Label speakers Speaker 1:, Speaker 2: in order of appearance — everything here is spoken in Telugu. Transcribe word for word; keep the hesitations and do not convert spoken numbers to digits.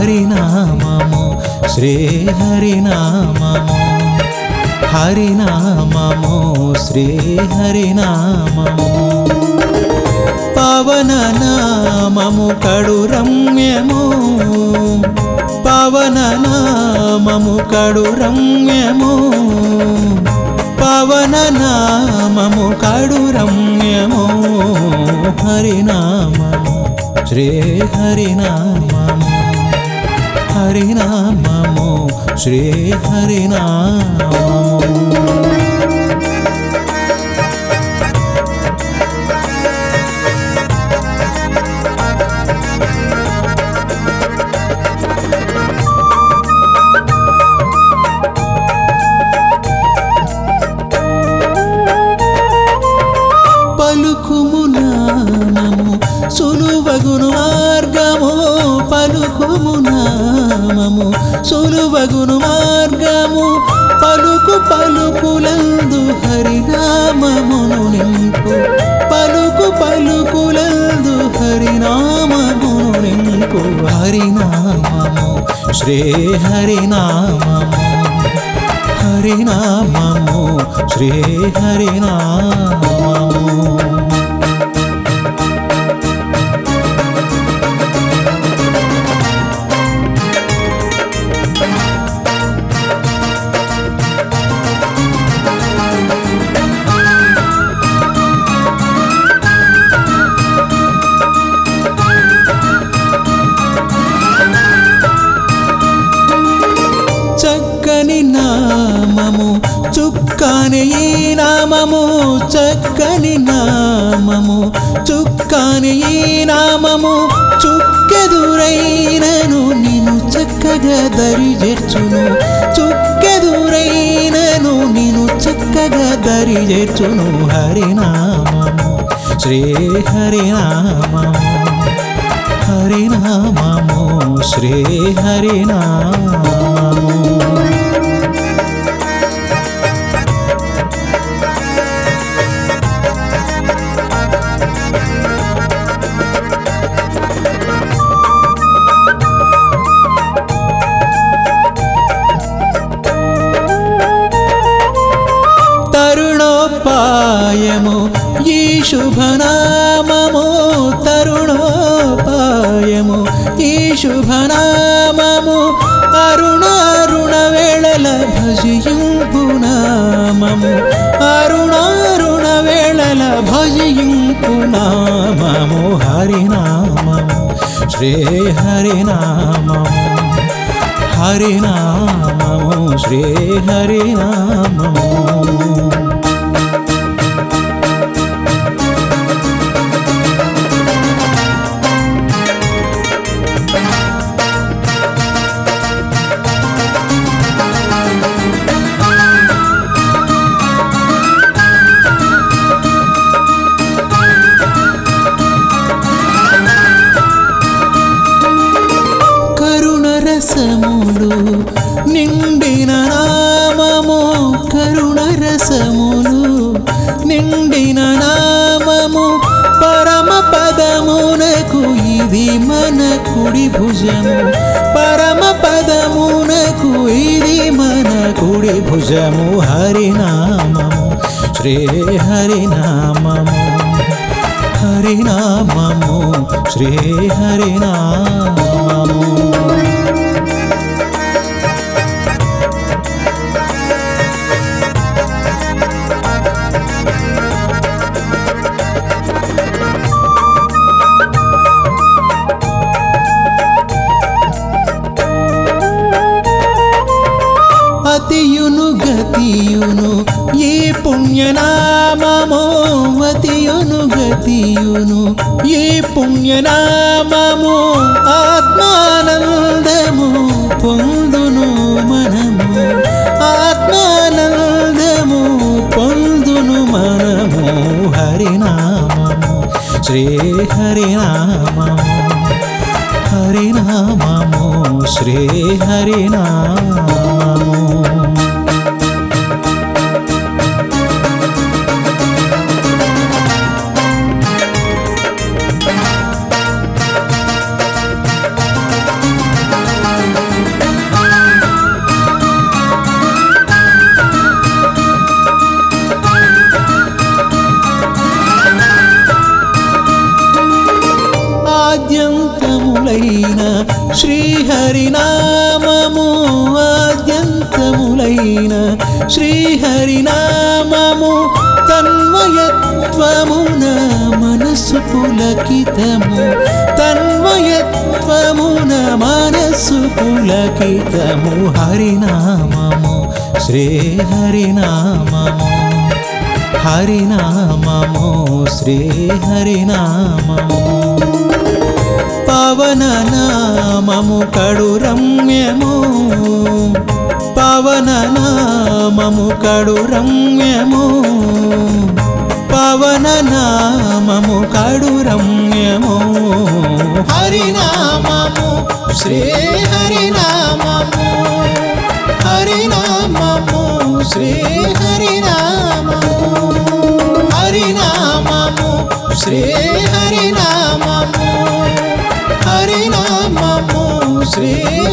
Speaker 1: హరినామము శ్రీ హరినామము హరినామము శ్రీ హరినామము పవన నామము కడు రమ్యము పవన నామము కడు రమ్యము పవన నామము కడు రమ్యము హరినామము శ్రీ హరినామము హరినామము శ్రీ హరినామము పలుకుము నామము సులువగును మార్గము పలుకుము నామము సులువగును మార్గము పలుకు పలుకులందు హరినామమును నింపు పలుకు పలుకులందు హరినామమును నింపు హరినామము శ్రీ హరినామము హరినామము శ్రీ హరినామము చక్కని నామము చుక్కని ఈ నామము చక్కని నామము చుక్కని ఈ నామము చుక్కెదురైనను నిన్ను చక్కగా దరి చేర్చును చుక్కెదురైనను నిన్ను చక్కగా దరి చేర్చును హరినామము శ్రీ హరినామము హరినామము శ్రీ హరినామము తరుణోపాయము ఈ శుభనామము తరుణోపాయము ఈ శుభనామము అరుణ అరుణ వేళల భజింపు నామము అరుణారుణ వేళల భజింపు నామము హరినామము శ్రీ హరినామము హరినామము శ్రీ హరినామము రసములు నిండిన నామము కరుణ రసములు నిండిన నామము పరమ పదమునకు ఇది మన కుడి భుజము పరమ పదమునకు ఇది మన కుడి భుజము హరినామము శ్రీ హరినామము హరినామము శ్రీ హరినామము అతియును గతియును ఈ పుణ్యనామము అతియును గతియును ఈ పుణ్యనామము ఆత్మానందము పొందును మనము ఆత్మానందము పొందును మనము హరినామము శ్రీ హరినామము హరినామము శ్రీ హరినామము ఆద్యంతములైన శ్రీహరినామము ఆద్యంతములైన శ్రీహరినామము తన్మయత్వమున మనస్సు పులకితము తన్మయత్వమున మనస్సు పులకితము హరినామము శ్రీ హరినామము హరినామము శ్రీ హరినామము పవన నామము కడు రమ్యము పవన నామము కడు రమ్యము పవన నామము కడు రమ్యము హరినామము శ్రీ హరినామము హరినామము శ్రీ హరినామము హరినామము శ్రీ హరినామము హరినామము శ్రీ